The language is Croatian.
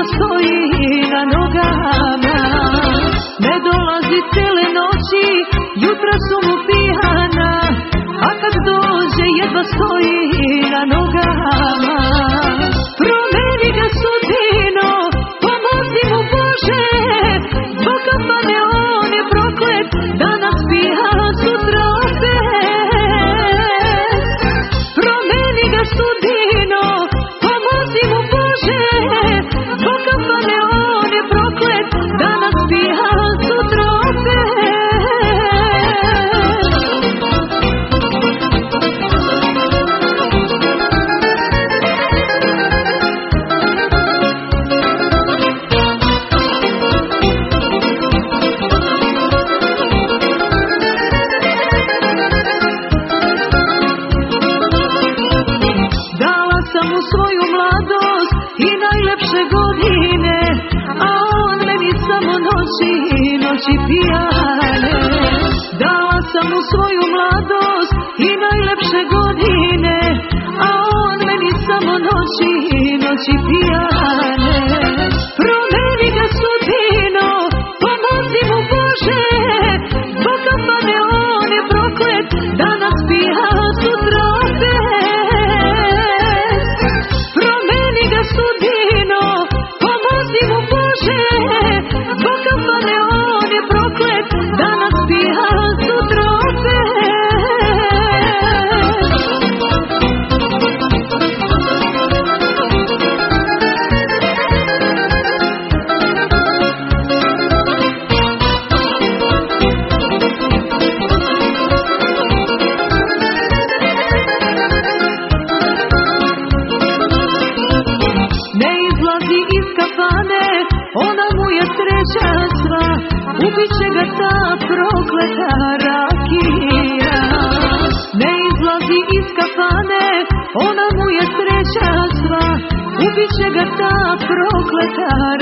jedva stoji na nogama. Ne dolazi cijele noći, jutra su mu pijana, a kad dođe jedva stoji na nogama. Promeni ga sudbino, pomozi mu Bože, zbog kafane on je proklet, danas pija, sutra opet. Promeni ga sudbino, pomozi mu Bože, zbog kafane on je proklet, danas pija, sutra opet. Svoju mladost i najlepše godine, a on meni samo noći pijane. Dala sam mu svoju mladost i najlepše godine, a on meni samo noći pijane. Promeni ga sudbino, pomozi mu Bože, zbog kafane on je proklet, danas pija, sutra opet. Sudbino, pomozi mu Bože, zbog kafane on je proklet, danas pija, sutra opet. Iz kafane, ona mu je sreća sva, ubiće ga ta prokleta rakija. Ne izlazi iz kafane, ona mu je sreća sva, ubiće ga ta prokleta